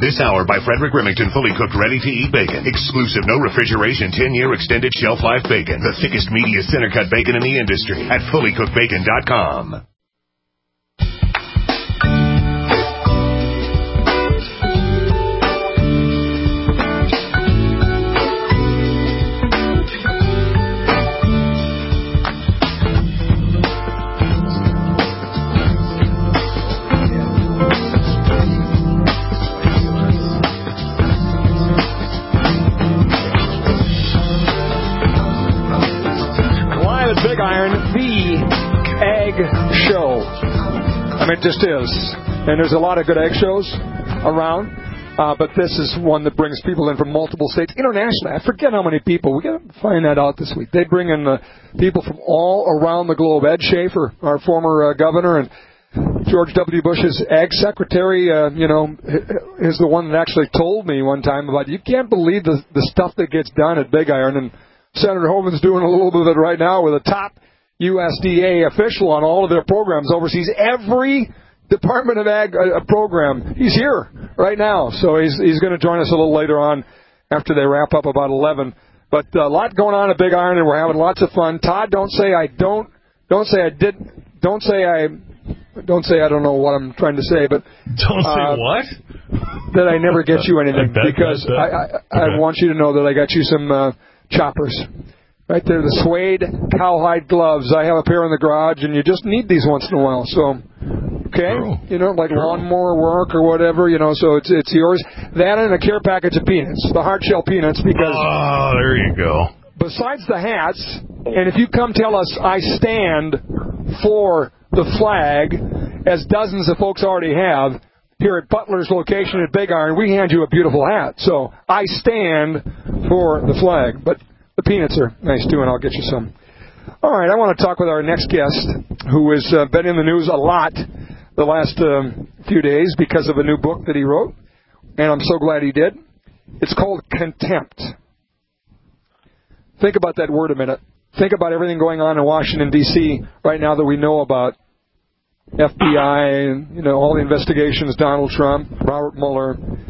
This hour by Frederick Remington, fully cooked, ready-to-eat bacon. Exclusive, no refrigeration, 10-year extended shelf life bacon. The thickest, meatiest, center-cut bacon in the industry at fullycookedbacon.com. Big Iron, the egg show. I mean, it just is. And there's a lot of good egg shows around, but this is one that brings people in from multiple states. Internationally, I forget how many people. We got to find that out this week. They bring in people from all around the globe. Ed Schaefer, our former governor, and George W. Bush's ag secretary, is the one that actually told me one time about, you can't believe the stuff that gets done at Big Iron. And Senator Hoeven's doing a little bit of it right now with a top USDA official on all of their programs, oversees every Department of Ag program. He's here right now, so he's going to join us a little later on after they wrap up about 11. But a lot going on at Big Iron, and we're having lots of fun. Todd, don't say I don't say I don't know what I'm trying to say, but don't say what? That I never get you anything, because I want you to know that I got you some choppers. Right there, the suede cowhide gloves. I have a pair in the garage, and you just need these once in a while. So, okay, like lawnmower work or whatever, so it's yours. That and a care package of peanuts, the hard shell peanuts, because... Oh, there you go. Besides the hats, and if you come tell us I stand for the flag, as dozens of folks already have, here at Butler's location at Big Iron, we hand you a beautiful hat. So I stand for the flag. But the peanuts are nice, too, and I'll get you some. All right, I want to talk with our next guest, who has been in the news a lot the last few days because of a new book that he wrote, and I'm so glad he did. It's called Contempt. Think about that word a minute. Think about everything going on in Washington, D.C. right now that we know about. FBI and, all the investigations, Donald Trump, Robert Mueller,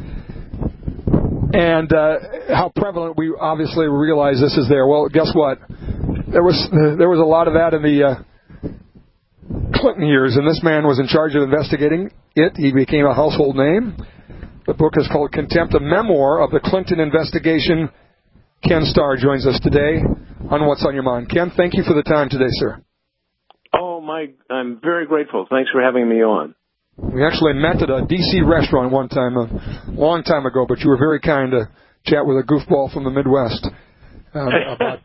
and how prevalent we obviously realize this is there. Well, guess what? There was a lot of that in the Clinton years, and this man was in charge of investigating it. He became a household name. The book is called Contempt, a memoir of the Clinton investigation. Ken Starr joins us today on What's on Your Mind. Ken, thank you for the time today, sir. I'm very grateful. Thanks for having me on. We actually met at a D.C. restaurant one time, a long time ago, but you were very kind to chat with a goofball from the Midwest. Well,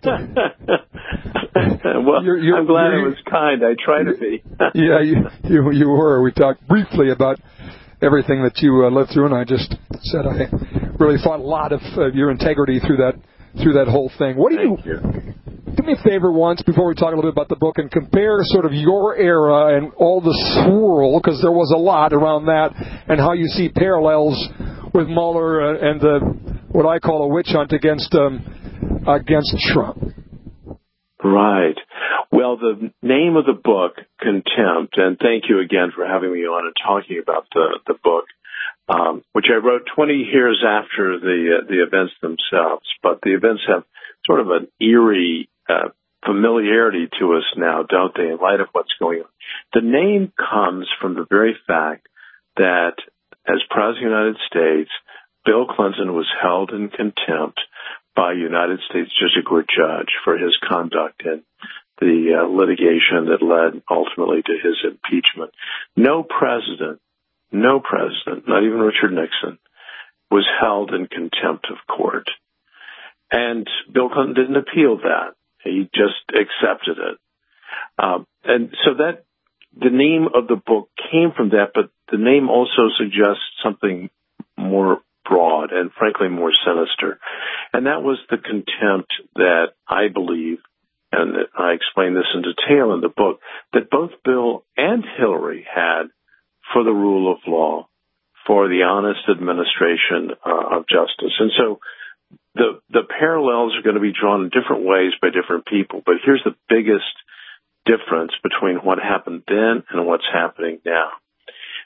I'm glad I was kind. I try to be. Yeah, you were. We talked briefly about everything that you lived through, and I just said I really thought a lot of your integrity through that whole thing. Thank you. Do me a favor once before we talk a little bit about the book and compare sort of your era and all the swirl, because there was a lot around that, and how you see parallels with Mueller and what I call a witch hunt against Trump. Right. Well, the name of the book, Contempt, and thank you again for having me on and talking about the book, which I wrote 20 years after the events themselves, but the events have sort of an eerie familiarity to us now, don't they, in light of what's going on. The name comes from the very fact that as President of the United States, Bill Clinton was held in contempt by a United States District Court judge for his conduct in the litigation that led ultimately to his impeachment. No president, not even Richard Nixon, was held in contempt of court. And Bill Clinton didn't appeal that. He just accepted it. And so that the name of the book came from that, but the name also suggests something more broad and frankly more sinister. And that was the contempt that I believe, and I explain this in detail in the book, that both Bill and Hillary had for the rule of law, for the honest administration of justice. And so the parallels are going to be drawn in different ways by different people, but here's the biggest difference between what happened then and what's happening now.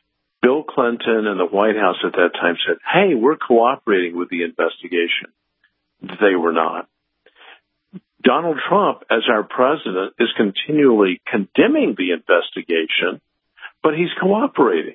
Bill Clinton and the White House at that time said, hey, we're cooperating with the investigation. They were not. Donald Trump, as our president, is continually condemning the investigation, but he's cooperating.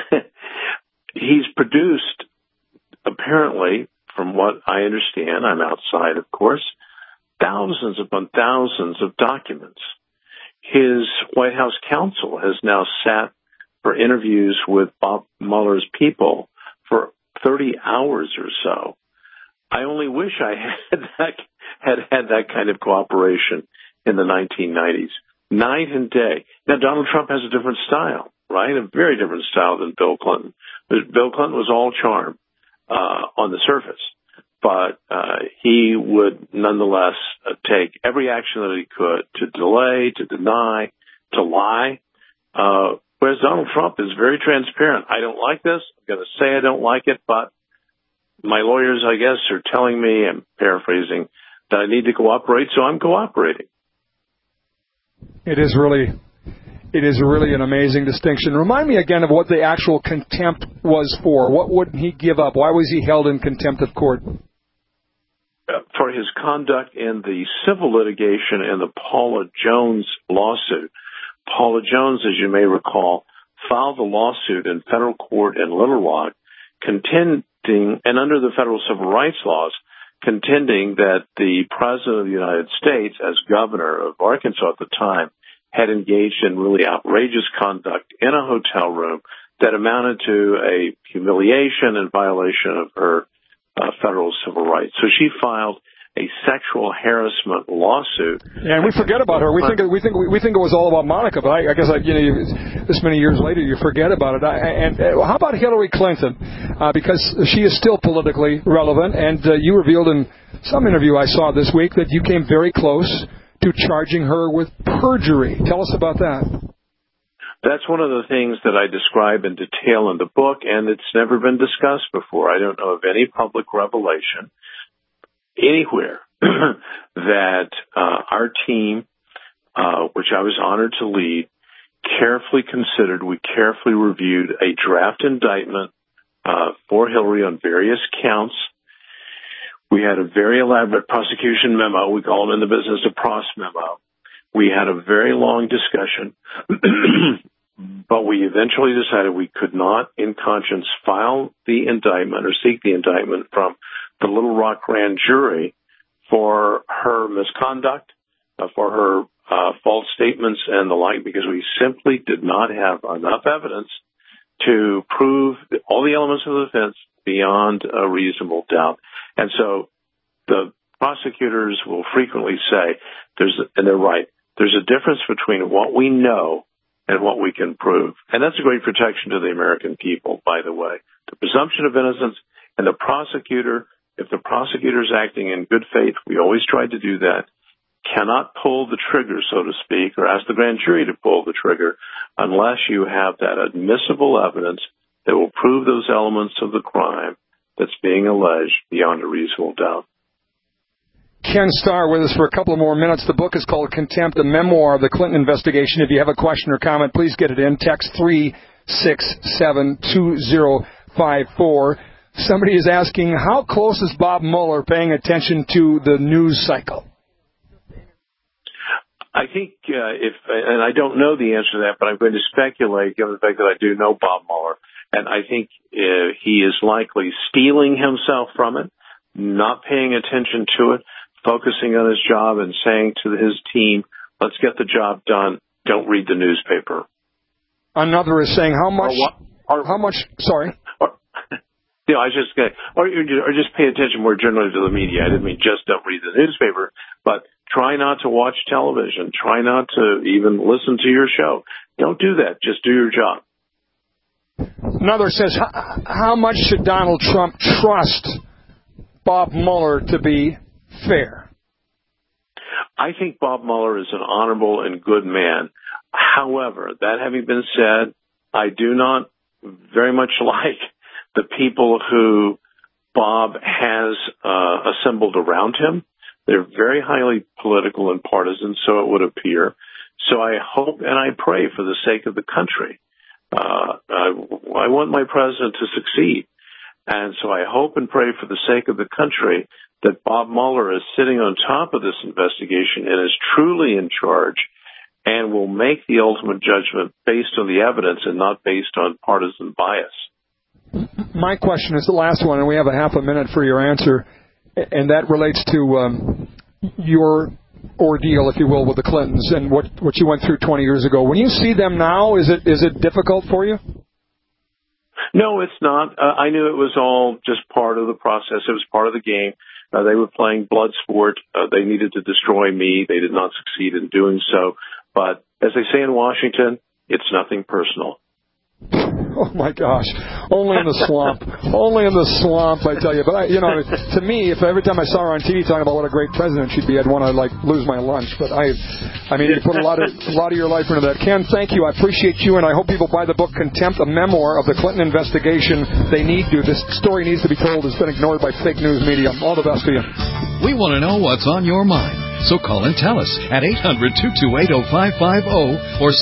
He's produced, apparently, from what I understand, I'm outside, of course, thousands upon thousands of documents. His White House counsel has now sat for interviews with Bob Mueller's people for 30 hours or so. I only wish I had that kind of cooperation in the 1990s, night and day. Now, Donald Trump has a different style, right? A very different style than Bill Clinton. Bill Clinton was all charm on the surface, but he would nonetheless take every action that he could to delay, to deny, to lie. Whereas Donald Trump is very transparent. I don't like this. I'm going to say I don't like it, but my lawyers, I guess, are telling me, I'm paraphrasing, that I need to cooperate, so I'm cooperating. It is really an amazing distinction. Remind me again of what the actual contempt was for. What would he give up? Why was he held in contempt of court? For his conduct in the civil litigation in the Paula Jones lawsuit. Paula Jones, as you may recall, filed a lawsuit in federal court in Little Rock, contending, and under the federal civil rights laws, contending that the President of the United States, as governor of Arkansas at the time, had engaged in really outrageous conduct in a hotel room that amounted to a humiliation and violation of her federal civil rights. So she filed a sexual harassment lawsuit. Yeah, and we forget about her. We think it was all about Monica, but I guess this many years later you forget about it. And how about Hillary Clinton? Because she is still politically relevant, and you revealed in some interview I saw this week that you came very close to charging her with perjury. Tell us about that. That's one of the things that I describe in detail in the book, and it's never been discussed before. I don't know of any public revelation anywhere that our team, which I was honored to lead, carefully considered. We carefully reviewed a draft indictment for Hillary on various counts. We had a very elaborate prosecution memo. We call it in the business a pros memo. We had a very long discussion, but we eventually decided we could not, in conscience, file the indictment or seek the indictment from the Little Rock grand jury for her misconduct, for her false statements and the like, because we simply did not have enough evidence to prove all the elements of the offense beyond a reasonable doubt. And so the prosecutors will frequently say, and they're right, there's a difference between what we know and what we can prove. And that's a great protection to the American people, by the way. The presumption of innocence and the prosecutor, if the prosecutor is acting in good faith, we always try to do that, cannot pull the trigger, so to speak, or ask the grand jury to pull the trigger unless you have that admissible evidence that will prove those elements of the crime that's being alleged beyond a reasonable doubt. Ken Starr with us for a couple of more minutes. The book is called Contempt, a memoir of the Clinton investigation. If you have a question or comment, please get it in. Text 3672054. Somebody is asking, how close is Bob Mueller paying attention to the news cycle? I think and I don't know the answer to that, but I'm going to speculate, given the fact that I do know Bob Mueller, and I think he is likely stealing himself from it, not paying attention to it, focusing on his job and saying to his team, let's get the job done, don't read the newspaper. Another is saying, how much, sorry? I was just going to, or just pay attention more generally to the media. I didn't mean just don't read the newspaper, but try not to watch television. Try not to even listen to your show. Don't do that. Just do your job. Another says, how much should Donald Trump trust Bob Mueller to be fair? I think Bob Mueller is an honorable and good man. However, that having been said, I do not very much like the people who Bob has assembled around him. They're very highly political and partisan, so it would appear. So I hope and I pray for the sake of the country I want my president to succeed. And so I hope and pray for the sake of the country that Bob Mueller is sitting on top of this investigation and is truly in charge and will make the ultimate judgment based on the evidence and not based on partisan bias. My question is the last one, and we have a half a minute for your answer, and that relates to your ordeal, if you will, with the Clintons and what you went through 20 years ago. When you see them now, is it difficult for you? No, it's not. I knew it was all just part of the process. It was part of the game. They were playing blood sport. They needed to destroy me. They did not succeed in doing so. But as they say in Washington, it's nothing personal. Oh, my gosh. Only in the swamp. Only in the swamp, I tell you. But, to me, if every time I saw her on TV talking about what a great president she'd be, I'd want to, lose my lunch. But, I mean, you put a lot of your life into that. Ken, thank you. I appreciate you, and I hope people buy the book Contempt, a memoir of the Clinton investigation. They need to. This story needs to be told. It's been ignored by fake news media. All the best to you. We want to know what's on your mind. So call and tell us at 800-228-0550 or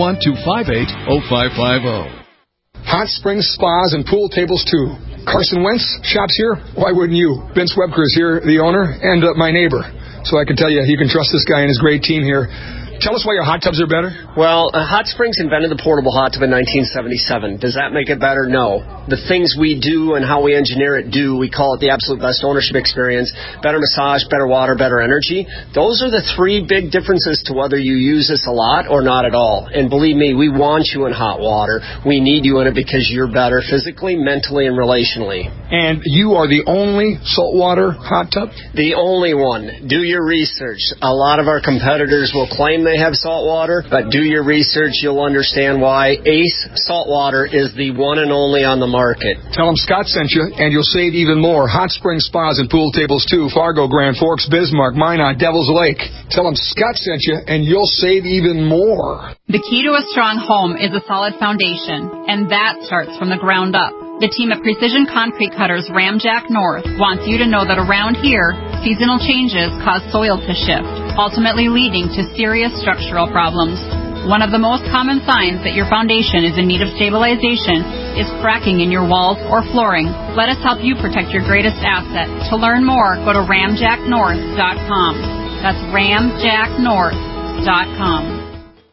701-258-0550. Hot Springs Spas and Pool Tables, too. Carson Wentz shops here. Why wouldn't you? Vince Webker is here, the owner, and my neighbor. So I can tell you can trust this guy and his great team here. Tell us why your hot tubs are better. Well, Hot Springs invented the portable hot tub in 1977. Does that make it better? No. The things we do and how we engineer it we call it the absolute best ownership experience, better massage, better water, better energy. Those are the three big differences to whether you use this a lot or not at all. And believe me, we want you in hot water. We need you in it because you're better physically, mentally, and relationally. And you are the only saltwater hot tub? The only one. Do your research. A lot of our competitors will claim they have salt water, but do your research. You'll understand why Ace Saltwater is the one and only on the market. Tell them Scott sent you, and you'll save even more. Hot Springs Spas and Pool Tables, too. Fargo, Grand Forks, Bismarck, Minot, Devil's Lake. Tell them Scott sent you, and you'll save even more. The key to a strong home is a solid foundation, and that starts from the ground up. The team at Precision Concrete Cutters Ramjack North wants you to know that around here, seasonal changes cause soil to shift, ultimately leading to serious structural problems. One of the most common signs that your foundation is in need of stabilization is cracking in your walls or flooring. Let us help you protect your greatest asset. To learn more, go to ramjacknorth.com. That's ramjacknorth.com.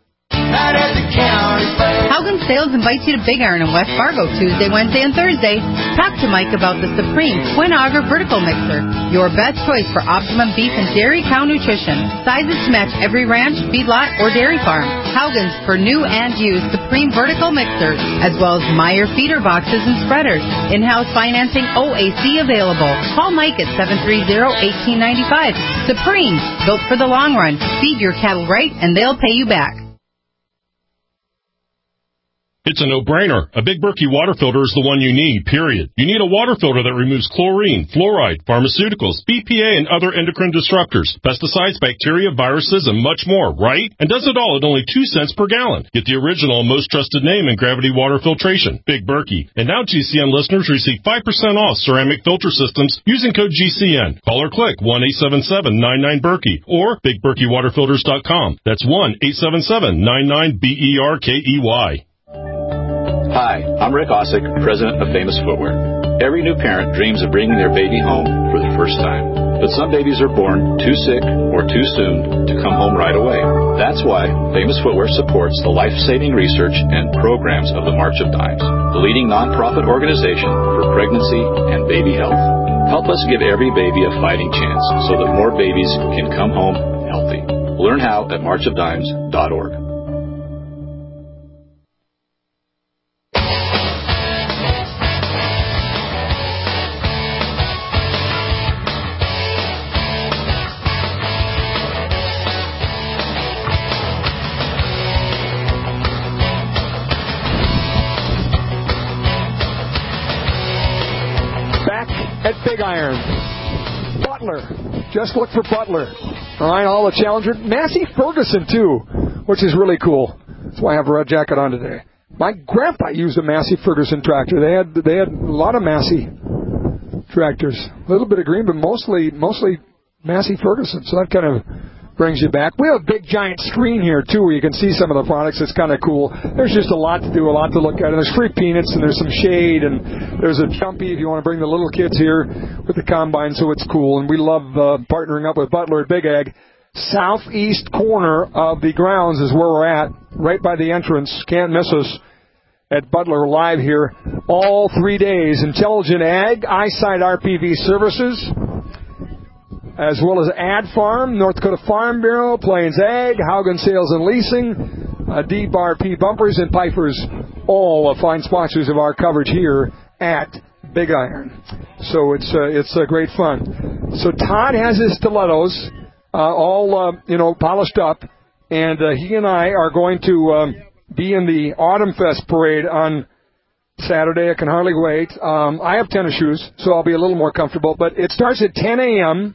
Haugen Sales invites you to Big Iron in West Fargo Tuesday, Wednesday, and Thursday. Talk to Mike about the Supreme Twin Auger Vertical Mixer, your best choice for optimum beef and dairy cow nutrition. Sizes to match every ranch, feedlot, or dairy farm. Haugen's for new and used Supreme Vertical Mixers, as well as Meyer feeder boxes and spreaders. In-house financing, OAC available. Call Mike at 730-1895. Supreme, built for the long run. Feed your cattle right, and they'll pay you back. It's a no-brainer. A Big Berkey water filter is the one you need, period. You need a water filter that removes chlorine, fluoride, pharmaceuticals, BPA, and other endocrine disruptors, pesticides, bacteria, viruses, and much more, right? And does it all at only 2 cents per gallon. Get the original and most trusted name in gravity water filtration, Big Berkey. And now GCN listeners receive 5% off ceramic filter systems using code GCN. Call or click 1-877-99-BERKEY or BigBerkeyWaterFilters.com. That's 1-877-99-BERKEY. Hi, I'm Rick Osick, president of Famous Footwear. Every new parent dreams of bringing their baby home for the first time. But some babies are born too sick or too soon to come home right away. That's why Famous Footwear supports the life-saving research and programs of the March of Dimes, the leading nonprofit organization for pregnancy and baby health. Help us give every baby a fighting chance so that more babies can come home healthy. Learn how at marchofdimes.org. Big Iron. Butler. Just look for Butler. All right, all the Challenger. Massey Ferguson, too, which is really cool. That's why I have a red jacket on today. My grandpa used a Massey Ferguson tractor. They had a lot of Massey tractors. A little bit of Green, but mostly Massey Ferguson. So that kind of brings you back. We have a big giant screen here, too, where you can see some of the products. It's kind of cool. There's just a lot to do, a lot to look at. And there's free peanuts, and there's some shade, and there's a jumpy if you want to bring the little kids here with the combine, so it's cool. And we love partnering up with Butler at Big Ag. Southeast corner of the grounds is where we're at, right by the entrance. Can't miss us at Butler live here all 3 days. Intelligent Ag, Eyesight RPV Services, as well as Ad Farm, North Dakota Farm Bureau, Plains Ag, Haugen Sales and Leasing, Deep RP Bumpers, and Pipers, all fine sponsors of our coverage here at Big Iron. So it's great fun. So Todd has his stilettos all polished up, and he and I are going to be in the Autumn Fest parade on Saturday. I can hardly wait. I have tennis shoes, so I'll be a little more comfortable. But it starts at 10 a.m.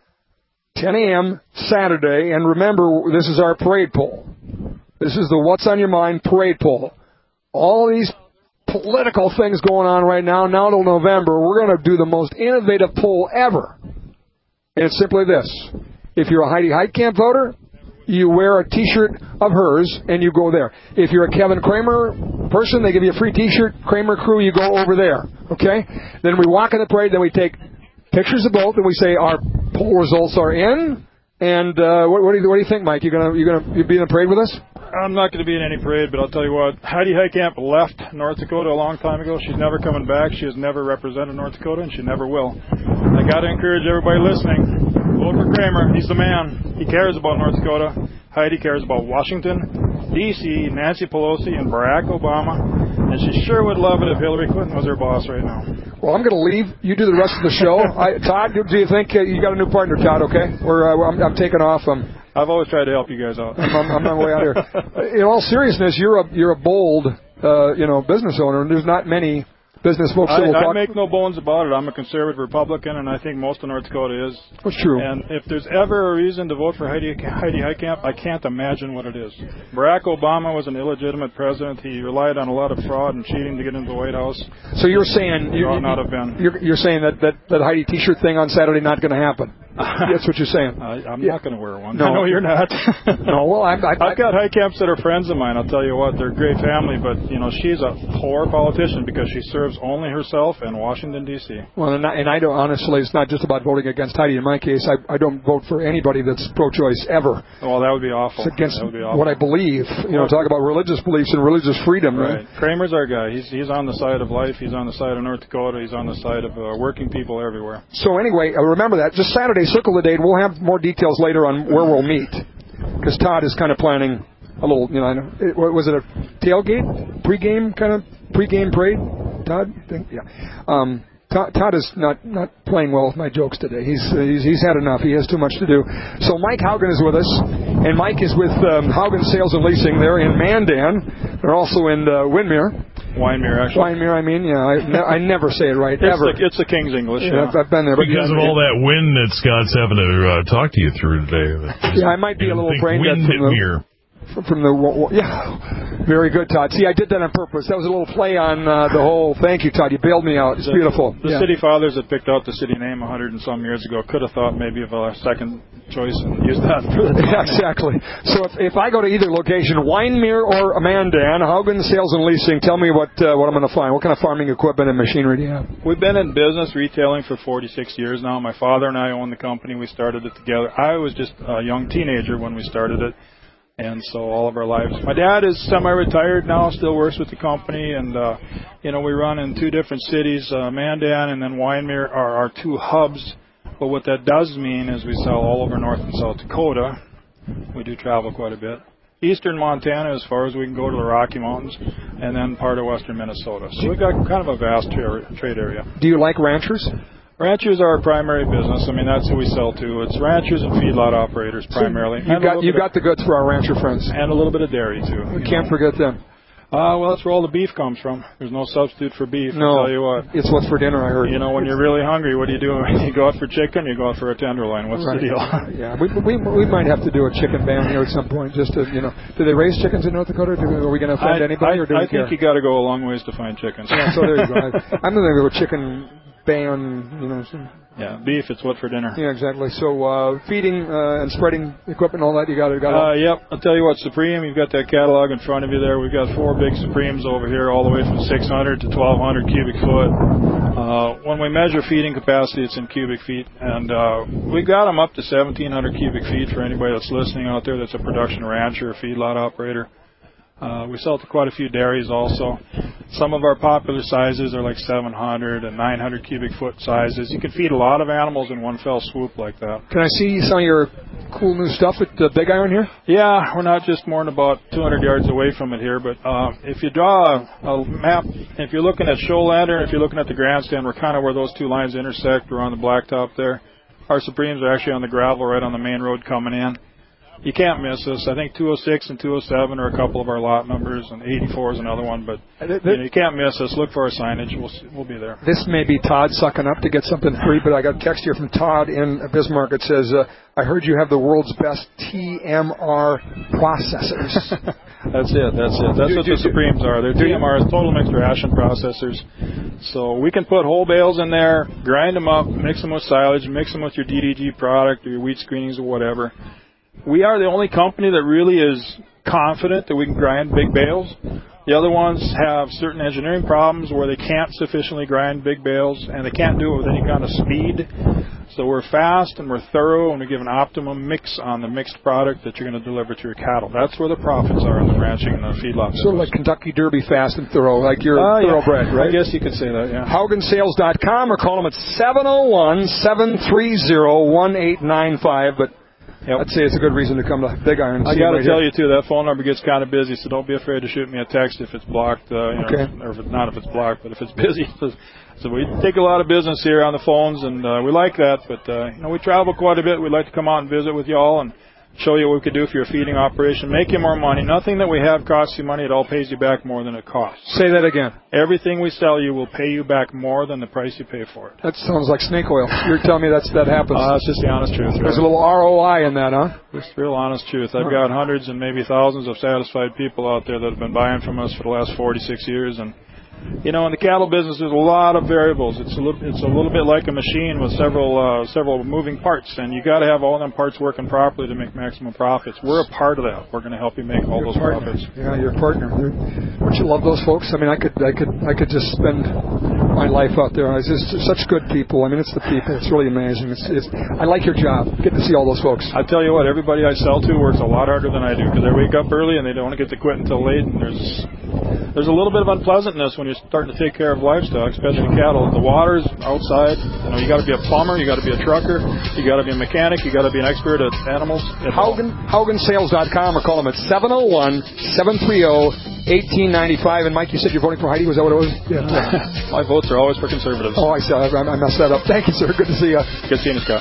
10 a.m. Saturday, and remember, this is our parade poll. This is the What's on Your Mind parade poll. All these political things going on right now till November. We're going to do the most innovative poll ever. And it's simply this. If you're a Heidi Heitkamp voter, you wear a T-shirt of hers, and you go there. If you're a Kevin Kramer person, they give you a free T-shirt. Kramer crew, you go over there. Okay? Then we walk in the parade, then we take pictures of both, and we say our poll results are in. And what do you think, Mike? You be in the parade with us? I'm not going to be in any parade, but I'll tell you what. Heidi Heitkamp left North Dakota a long time ago. She's never coming back. She has never represented North Dakota, and she never will. I got to encourage everybody listening. Vote for Kramer. He's the man. He cares about North Dakota. Heidi cares about Washington, D.C., Nancy Pelosi, and Barack Obama. And she sure would love it if Hillary Clinton was her boss right now. Well, I'm going to leave. You do the rest of the show. Todd, do you think you got a new partner, Todd, okay? I'm taking off. I've always tried to help you guys out. I'm on my way out here. In all seriousness, you're a bold, business owner, and there's not many business folks that will talk. I make no bones about it. I'm a conservative Republican, and I think most of North Dakota is. That's true. And if there's ever a reason to vote for Heidi Heitkamp, I can't imagine what it is. Barack Obama was an illegitimate president. He relied on a lot of fraud and cheating to get into the White House. So you're saying ought not have been. You're saying that Heidi T-shirt thing on Saturday not going to happen? That's what you're saying. I'm not going to wear one. No. I know you're not. No, well, I've got Heitkamps that are friends of mine. I'll tell you what, they're a great family, but she's a poor politician because she serves only herself and Washington D.C. Well, and I don't honestly. It's not just about voting against Heidi. In my case, I don't vote for anybody that's pro-choice ever. Well, that would be awful. It's against that would be awful. what I believe. Talk about religious beliefs and religious freedom, right? Kramer's our guy. He's on the side of life. He's on the side of North Dakota. He's on the side of working people everywhere. So anyway, remember that. Just Saturday, circle the date. We'll have more details later on where we'll meet, because Todd is kind of planning a little. Was it a tailgate, pregame parade? Todd, yeah. Todd is not playing well with my jokes today. He's had enough. He has too much to do. So Mike Haugen is with us, and Mike is with Haugen Sales and Leasing. They're in Mandan. They're also in Windermere. Winemere, actually. Winemere, I mean, yeah. I never say it right, ever. It's the King's English. Yeah, I've been there. Because of all that wind that Scott's having to talk to you through today. Yeah, I might be a little brain dead from the yeah. Very good, Todd. See, I did that on purpose. That was a little play on the whole. Thank you, Todd. You bailed me out. It's beautiful. The city fathers that picked out the city name 100 and some years ago could have thought maybe of a second choice and used that for the exactly. So if I go to either location, Winemere or Mandan, Haugen Sales and Leasing, tell me what I'm going to find. What kind of farming equipment and machinery do you have? We've been in business retailing for 46 years now. My father and I own the company. We started it together. I was just a young teenager when we started it. And so all of our lives. My dad is semi-retired now, still works with the company, and we run in two different cities. Mandan and then Winemere are our two hubs. But what that does mean is we sell all over North and South Dakota. We do travel quite a bit. Eastern Montana, as far as we can go to the Rocky Mountains, and then part of western Minnesota. So we've got kind of a vast trade area. Do you like ranchers? Ranchers are our primary business. I mean, that's who we sell to. It's ranchers and feedlot operators primarily. So you got the goods for our rancher friends. And a little bit of dairy, too. We can't forget them. Well, that's where all the beef comes from. There's no substitute for beef, no, I'll tell you what. It's what's for dinner, I heard. When you're really hungry, what do? You go out for chicken, you go out for a tenderloin. What's the deal? Yeah, we might have to do a chicken ban here at some point, just to, Do they raise chickens in North Dakota? Are we going to offend anybody, or do we care? I think you got to go a long ways to find chickens. Yeah, so there you go. I'm going to go chicken Bayonne, Yeah, beef, it's what for dinner. Yeah, exactly. So feeding and spreading equipment, all that, you got it. Yep. I'll tell you what, Supreme, you've got that catalog in front of you there. We've got 4 big Supremes over here, all the way from 600 to 1,200 cubic foot. When we measure feeding capacity, it's in cubic feet, and we've got them up to 1,700 cubic feet for anybody that's listening out there that's a production rancher or feedlot operator. We sell to quite a few dairies also. Some of our popular sizes are like 700 and 900 cubic foot sizes. You can feed a lot of animals in one fell swoop like that. Can I see some of your cool new stuff at the Big Iron here? Yeah, we're not just more than about 200 yards away from it here, but if you draw a map, if you're looking at Shoalander, if you're looking at the grandstand, we're kind of where those 2 lines intersect. We're on the blacktop there. Our Supremes are actually on the gravel right on the main road coming in. You can't miss us. I think 206 and 207 are a couple of our lot numbers, and 84 is another one. But you can't miss us. Look for our signage. We'll be there. This may be Todd sucking up to get something free, but I got a text here from Todd in Bismarck. It says, I heard you have the world's best TMR processors. That's it. That's what the Supremes are. They're TMRs, total mixed ration processors. So we can put whole bales in there, grind them up, mix them with silage, mix them with your DDG product or your wheat screenings or whatever. We are the only company that really is confident that we can grind big bales. The other ones have certain engineering problems where they can't sufficiently grind big bales, and they can't do it with any kind of speed. So we're fast and we're thorough, and we give an optimum mix on the mixed product that you're going to deliver to your cattle. That's where the profits are in the ranching and the feedlot business. Sort of like Kentucky Derby, fast and thorough, like you're thoroughbred, right? I guess you could say that, yeah. HaugenSales.com, or call them at 701-730-1895, but I'd say it's a good reason to come to Big Iron. I got to tell you, too, that phone number gets kind of busy, so don't be afraid to shoot me a text if it's blocked, or if it's blocked, but if it's busy. So we take a lot of business here on the phones, and we like that, but we travel quite a bit. We'd like to come out and visit with you all and show you what we could do for your feeding operation, make you more money. Nothing that we have costs you money. It all pays you back more than it costs. Say that again. Everything we sell you will pay you back more than the price you pay for it. That sounds like snake oil. You're telling me that happens. That's just the honest truth. There's a little ROI in that, huh? Just real honest truth. I've got hundreds and maybe thousands of satisfied people out there that have been buying from us for the last 46 years, and in the cattle business, there's a lot of variables. It's a little bit like a machine with several moving parts, and you got to have all them parts working properly to make maximum profits. We're a part of that. We're going to help you make all those profits. Yeah, you're a partner. Don't you love those folks? I mean, I could just spend my life out there. It's just such good people. I mean, it's the people. It's really amazing. I like your job. Get to see all those folks. I tell you what, everybody I sell to works a lot harder than I do because they wake up early and they don't get to quit until late, and there's a little bit of unpleasantness when you're starting to take care of livestock, especially cattle. The water's outside. You got to be a plumber, you got to be a trucker, you got to be a mechanic, you got to be an expert at animals. HaugenSales.com, or call them at 701-730-1895. And Mike, you said you're voting for Heidi. Was that what it was? Yeah. My votes are always for conservatives. Oh, I messed that up. Thank you, sir. Good to see you. Good seeing you, Scott.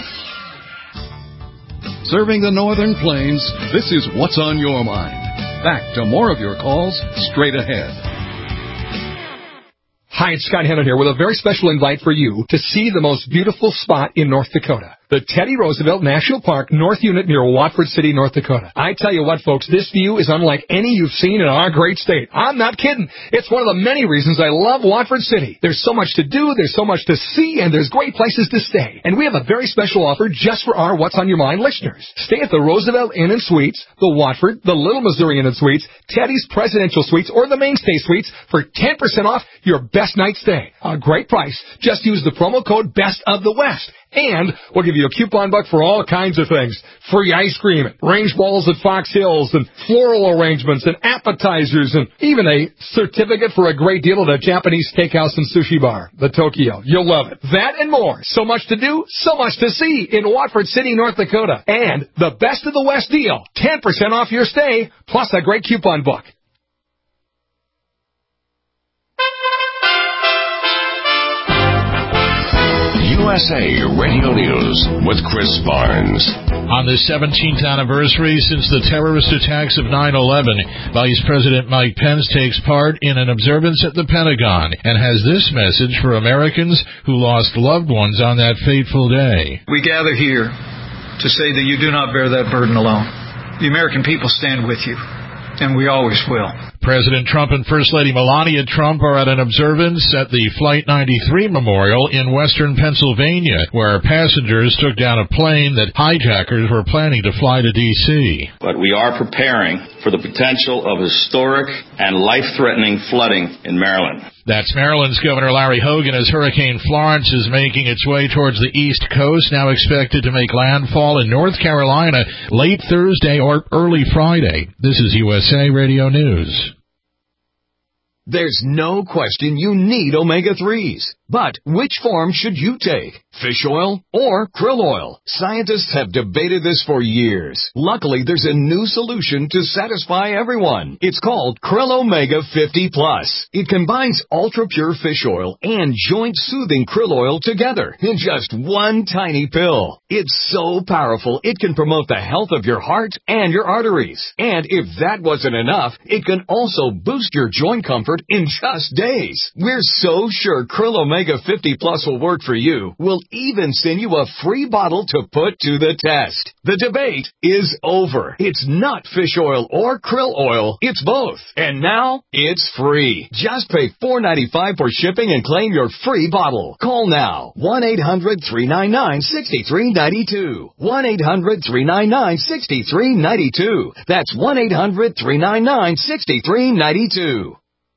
Serving the Northern Plains, this is What's on Your Mind. Back to more of your calls straight ahead. Hi, it's Scott Hennon here with a very special invite for you to see the most beautiful spot in North Dakota. The Teddy Roosevelt National Park North Unit near Watford City, North Dakota. I tell you what, folks, this view is unlike any you've seen in our great state. I'm not kidding. It's one of the many reasons I love Watford City. There's so much to do, there's so much to see, and there's great places to stay. And we have a very special offer just for our What's on Your Mind listeners. Stay at the Roosevelt Inn and Suites, the Watford, the Little Missouri Inn and Suites, Teddy's Presidential Suites, or the Mainstay Suites for 10% off your best night stay. A great price. Just use the promo code Best of the West. And we'll give you a coupon buck for all kinds of things. Free ice cream, range balls at Fox Hills, and floral arrangements, and appetizers, and even a certificate for a great deal at a Japanese steakhouse and sushi bar, the Tokyo. You'll love it. That and more. So much to do, so much to see in Watford City, North Dakota. And the Best of the West deal. 10% off your stay, plus a great coupon book. USA Radio News with Chris Barnes. On the 17th anniversary since the terrorist attacks of 9/11, Vice President Mike Pence takes part in an observance at the Pentagon and has this message for Americans who lost loved ones on that fateful day. We gather here to say that you do not bear that burden alone. The American people stand with you. and we always will. President Trump and First Lady Melania Trump are at an observance at the Flight 93 Memorial in western Pennsylvania, where passengers took down a plane that hijackers were planning to fly to D.C. But we are preparing for the potential of historic and life-threatening flooding in Maryland. That's Maryland's Governor Larry Hogan as Hurricane Florence is making its way towards the East Coast, now expected to make landfall in North Carolina late Thursday or early Friday. This is USA Radio News. There's no question you need omega-3s. But which form should you take? Fish oil or krill oil? Scientists have debated this for years. Luckily, there's a new solution to satisfy everyone. It's called Krill Omega 50 Plus. It combines ultra-pure fish oil and joint-soothing krill oil together in just one tiny pill. It's so powerful, it can promote the health of your heart and your arteries. And if that wasn't enough, it can also boost your joint comfort in just days. We're so sure Krill Omega 50 Plus will work for you. We'll even send you a free bottle to put to the test. The debate is over. It's not fish oil or krill oil. It's both. And now it's free. Just pay $4.95 for shipping and claim your free bottle. Call now. 1-800-399-6392. 1-800-399-6392. That's 1-800-399-6392.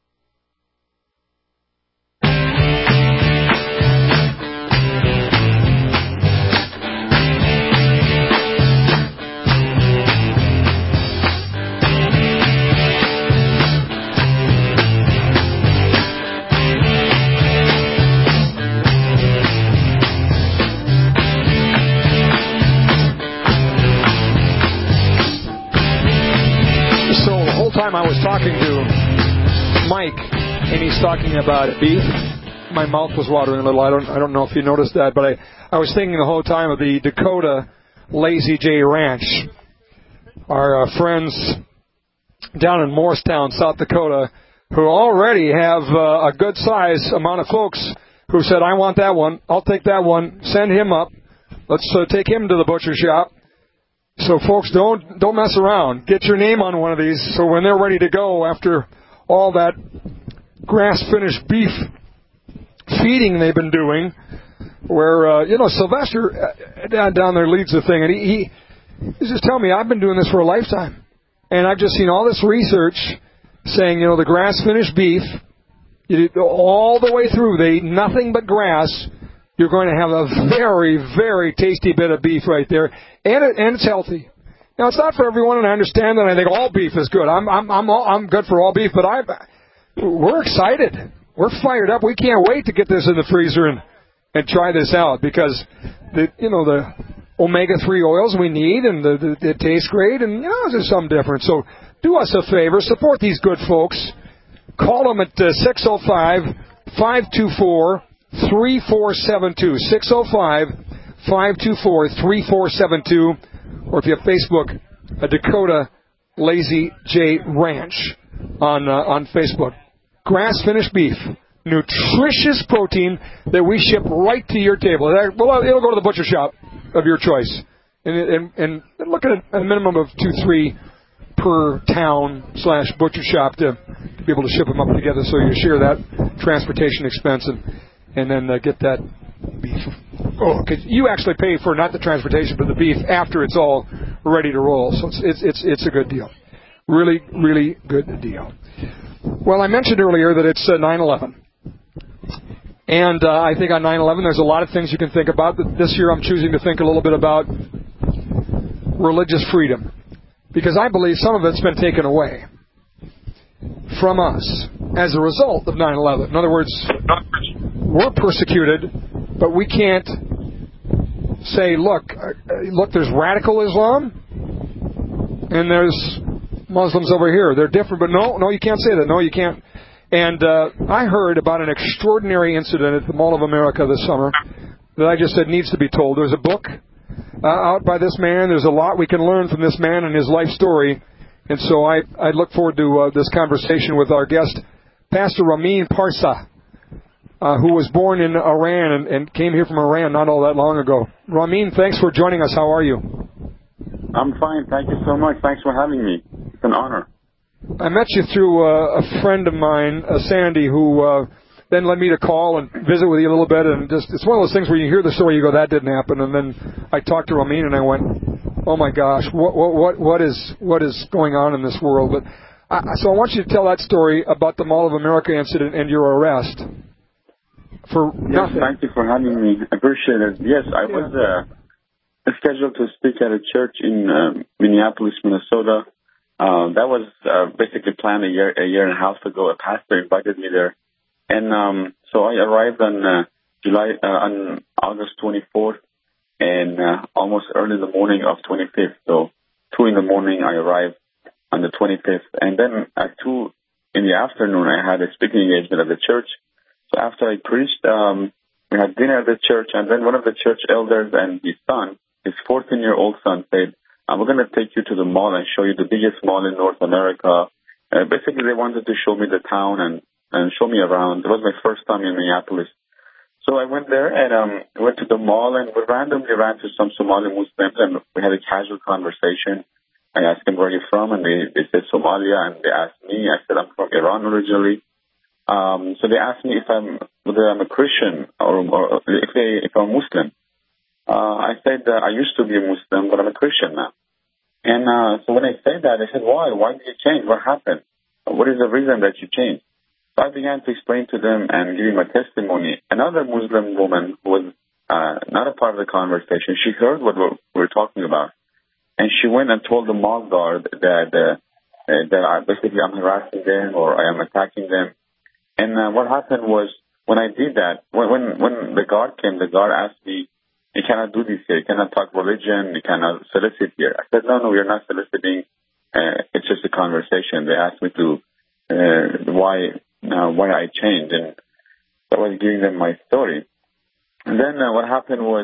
I was talking to Mike, and he's talking about beef. My mouth was watering a little. I don't know if you noticed that, but I was thinking the whole time of the Dakota Lazy J Ranch. Our friends down in Morristown, South Dakota, who already have a good size amount of folks who said, I want that one. I'll take that one. Send him up. Let's take him to the butcher shop. So, folks, don't mess around. Get your name on one of these so when they're ready to go after all that grass-finished beef feeding they've been doing, where, Sylvester down there leads the thing, and he's just telling me, I've been doing this for a lifetime. And I've just seen all this research saying, the grass-finished beef, all the way through, they eat nothing but grass. You're going to have a very, very tasty bit of beef right there, and it's healthy. Now, it's not for everyone, and I understand that. I think all beef is good. I'm good for all beef, but we're excited. We're fired up. We can't wait to get this in the freezer and try this out because the omega-3 oils we need, and it tastes great, and there's something different. So do us a favor, support these good folks. Call them at 605-524. 3472 605-524-3472, or if you have Facebook, Dakota Lazy J Ranch on Facebook. Grass-finished beef, nutritious protein that we ship right to your table. Well, it'll go to the butcher shop of your choice, and look at a minimum of 2-3 per town/butcher shop to be able to ship them up together, so you share that transportation expense and then get that beef. Oh, because you actually pay for not the transportation, but the beef after it's all ready to roll. So it's a good deal. Really, really good deal. Well, I mentioned earlier that it's 9/11. And I think on 9/11 there's a lot of things you can think about. This year I'm choosing to think a little bit about religious freedom, because I believe some of it's been taken away from us as a result of 9/11. In other words, we're persecuted, but we can't say, look, there's radical Islam, and there's Muslims over here. They're different, but no, you can't say that. No, you can't. And I heard about an extraordinary incident at the Mall of America this summer that I just said needs to be told. There's a book out by this man. There's a lot we can learn from this man and his life story. And so I look forward to this conversation with our guest, Pastor Ramin Parsa, who was born in Iran and came here from Iran not all that long ago. Ramin, thanks for joining us. How are you? I'm fine. Thank you so much. Thanks for having me. It's an honor. I met you through a friend of mine, Sandy, who then led me to call and visit with you a little bit. And just it's one of those things where you hear the story, you go, that didn't happen. And then I talked to Ramin, and I went, oh my gosh, what is going on in this world? But so I want you to tell that story about the Mall of America incident and your arrest. For nothing. Thank you for having me. I appreciate it. Yes, I was scheduled to speak at a church in Minneapolis, Minnesota. That was basically planned a year and a half ago. A pastor invited me there, and so I arrived on August 24th, and almost early in the morning of 25th. So 2 in the morning I arrived on the 25th, and then at 2 in the afternoon I had a speaking engagement at the church. So after I preached, we had dinner at the church, and then one of the church elders and his son, his 14-year-old son, said, we're going to take you to the mall and show you the biggest mall in North America. Basically, they wanted to show me the town and show me around. It was my first time in Minneapolis. So I went there and went to the mall, and we randomly ran to some Somali Muslims, and we had a casual conversation. I asked them, where are you from? And they said Somalia, and they asked me. I said, I'm from Iran originally. So they asked me whether I'm a Christian or if I'm Muslim. I said, I used to be a Muslim, but I'm a Christian now. And so when I said that, they said, why? Why did you change? What happened? What is the reason that you changed? So I began to explain to them and give my testimony. Another Muslim woman who was not a part of the conversation, she heard what we were talking about. And she went and told the mall guard that basically I'm harassing them or I am attacking them. And what happened was, when I did that, when the guard came, the guard asked me, you cannot do this here. You cannot talk religion. You cannot solicit here. I said, no, we're not soliciting. It's just a conversation. They asked me to why I changed, and I was giving them my story. And then what happened was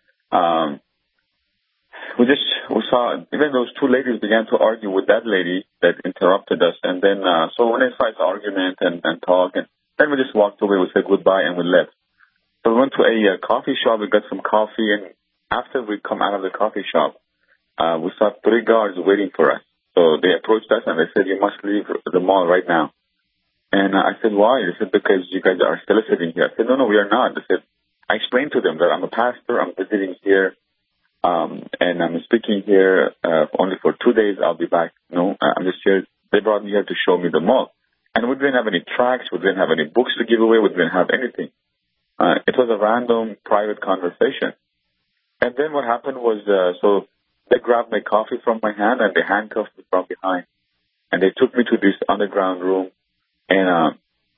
we saw even those two ladies began to argue with that lady that interrupted us. And then so when they started argument and talk, and then we just walked away. We said goodbye and we left. So we went to a coffee shop, we got some coffee, and after we come out of the coffee shop, we saw 3 guards waiting for us. So they approached us and they said, you must leave the mall right now. And I said, why? They said, because you guys are soliciting here. I said, no, we are not. They said, I explained to them that I'm a pastor, I'm visiting here, and I'm speaking here only for 2 days. I'll be back. No, I'm just here. They brought me here to show me the mall. And we didn't have any tracts, we didn't have any books to give away, we didn't have anything. It was a random private conversation. And then what happened was, so they grabbed my coffee from my hand and they handcuffed me from behind. And they took me to this underground room, and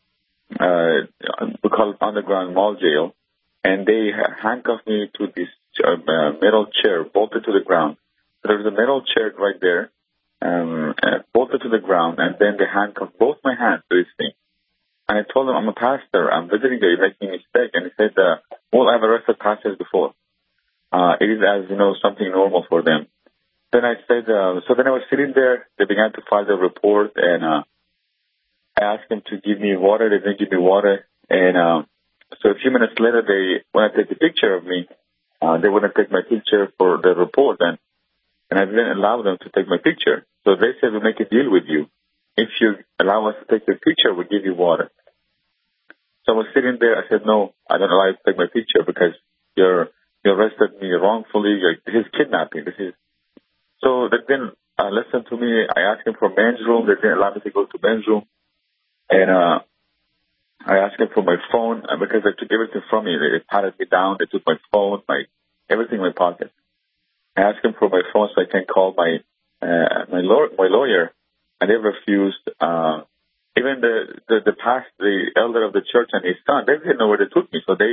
we call it underground mall jail. And they handcuffed me to this metal chair bolted to the ground. So there was a metal chair right there, bolted to the ground, and then they handcuffed both my hands to this thing. And I told him, I'm a pastor. I'm visiting there. You're making a mistake. And he said, well, I've arrested pastors before. It is, as you know, something normal for them. Then I said, so then I was sitting there. They began to file the report, and I asked them to give me water. They didn't give me water. And so a few minutes later, they want to take a picture of me. They want to take my picture for the report. And I didn't allow them to take my picture. So they said, we'll make a deal with you. If you allow us to take your picture, we'll give you water. So I was sitting there. I said, no, I don't allow you to take my picture because you arrested me wrongfully. This is kidnapping. So they didn't listen to me. I asked them for men's room. They didn't allow me to go to men's room. And I asked them for my phone because they took everything from me. They patted me down. They took my phone, everything in my pocket. I asked them for my phone so I can call my lawyer. And they refused. Even the elder of the church and his son, they didn't know where they took me. So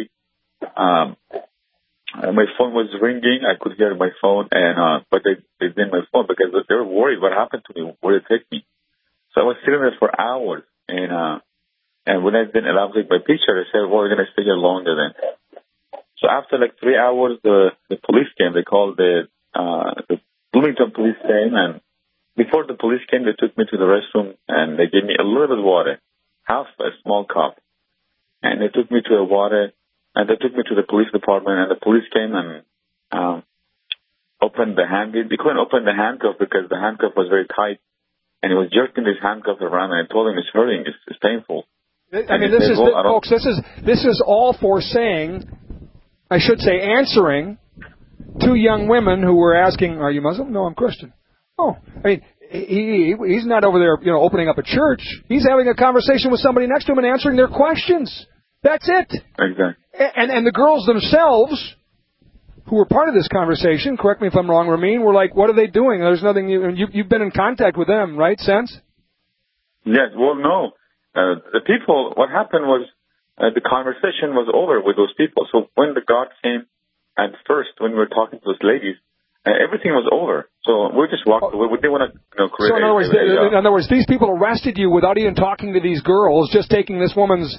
my phone was ringing. I could hear my phone, but they didn't my phone because they were worried what happened to me, where they take me. So I was sitting there for hours, and when I didn't allow them to take my picture, they said, well, we're going to stay here longer then. So after 3 hours, the police came. They called the Bloomington police came, and before the police came, they took me to the restroom, and they gave me a little bit of water, half a small cup. And they took me to the water, and they took me to the police department, and the police came and opened the handcuff. They couldn't open the handcuff because the handcuff was very tight. and he was jerking his handcuffs around, and I told him it's hurting, it's painful. I mean, folks, this is all for saying, I should say, answering two young women who were asking, "Are you Muslim?" "No, I'm Christian." Oh, I mean, he's not over there, opening up a church. He's having a conversation with somebody next to him and answering their questions. That's it. Exactly. And the girls themselves, who were part of this conversation, correct me if I'm wrong, Ramin, were like, "What are they doing? There's nothing." You've been in contact with them, right, Sense? Yes. Well, no. The people. What happened was the conversation was over with those people. So when the God came, at first when we were talking to those ladies, everything was over. So we just walked away. We didn't want to create. So in other words, these people arrested you without even talking to these girls, just taking this woman's,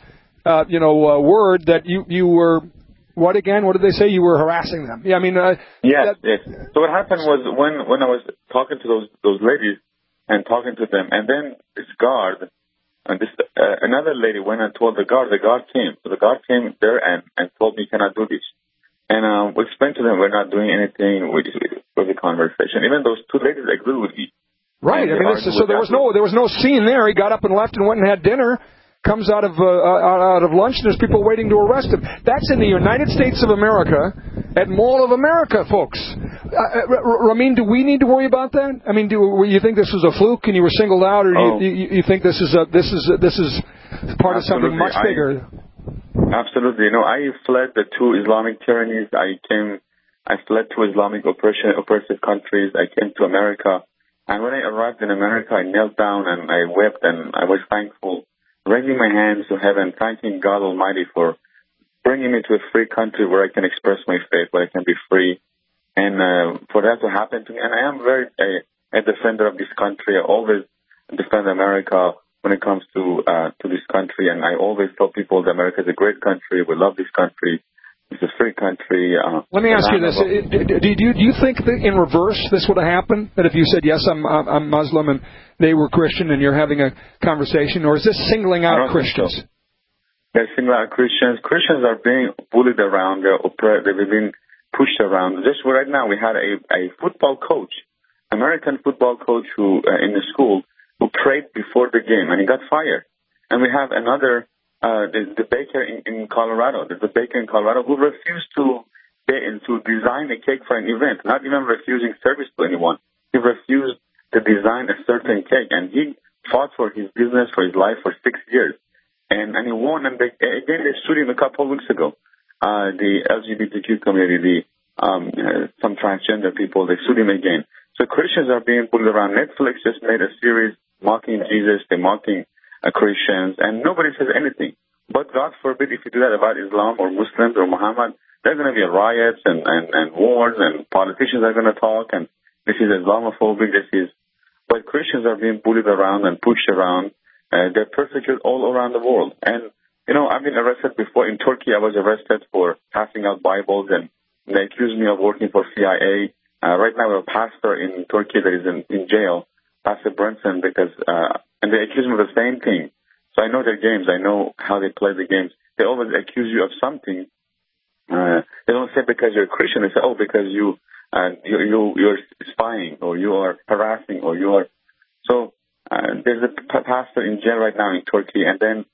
word that you were. What again? What did they say? You were harassing them. Yeah, I mean. Yes. So what happened was when I was talking to those ladies and talking to them, and then this guard and another lady went and told the guard. The guard came. So the guard came there and told me, "You cannot do this." And we explained to them we're not doing anything with the conversation. Even those two ladies agreed with me. Right. I mean, so there was no scene there. He got up and left and went and had dinner. Comes out of lunch, and there's people waiting to arrest him. That's in the United States of America, at Mall of America, folks. Ramin, do we need to worry about that? I mean, do you think this was a fluke and you were singled out, or do you think this is part of something much bigger? Absolutely. I fled the two Islamic tyrannies. I fled to Islamic oppressive countries. I came to America, and when I arrived in America, I knelt down and I wept and I was thankful, raising my hands to heaven, thanking God Almighty for bringing me to a free country where I can express my faith, where I can be free, and for that to happen to me. And I am very a defender of this country. I always defend America when it comes to this country, and I always tell people that America is a great country. We love this country. It's a free country. Let me ask you this: Do you think that in reverse this would have happened? That if you said yes, I'm Muslim, and they were Christian, and you're having a conversation, or is this singling out Christians? So. They're singling out Christians. Christians are being bullied around. They've been pushed around. Just right now, we had a football coach, American football coach, who in the school who prayed before the game, and he got fired. And we have another. The baker in Colorado, there's a baker in Colorado who refused to design a cake for an event, not even refusing service to anyone. He refused to design a certain cake, and he fought for his business, for his life for 6 years. And he won, and they sued him a couple of weeks ago. The LGBTQ community, some transgender people, they sued him again. So Christians are being pulled around. Netflix just made a series mocking Jesus, they're mocking Christians, and nobody says anything. But God forbid if you do that about Islam or Muslims or Muhammad, there's going to be riots and wars, and politicians are going to talk, and this is Islamophobic, but Christians are being bullied around and pushed around. They're persecuted all around the world. And, I've been arrested before. In Turkey, I was arrested for passing out Bibles, and they accused me of working for CIA. Right now, we have a pastor in Turkey that is in jail, Pastor Brunson, because and they accuse me of the same thing. So I know their games. I know how they play the games. They always accuse you of something. They don't say because you're a Christian. They say, because you're spying, or you are harassing, or you are. So there's a pastor in jail right now in Turkey, and then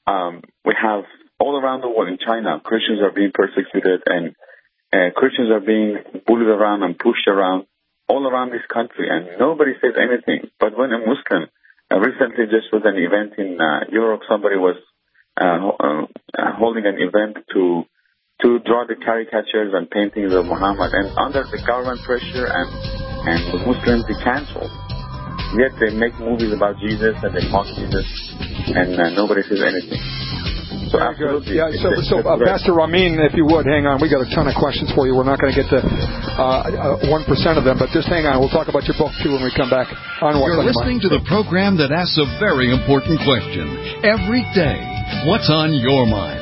we have all around the world in China, Christians are being persecuted, and Christians are being bullied around and pushed around all around this country, and nobody says anything. But when a Muslim, recently just was an event in Europe, somebody was holding an event to draw the caricatures and paintings of Muhammad, and under the government pressure and the Muslims, they canceled. Yet they make movies about Jesus and they mock Jesus, and nobody says anything. So absolutely. Yeah, so Pastor Ramin, if you would, hang on. We got a ton of questions for you. We're not going to get to 1% of them, but just hang on. We'll talk about your book, too, when we come back on What's You're listening to the program that asks a very important question every day. What's on your mind?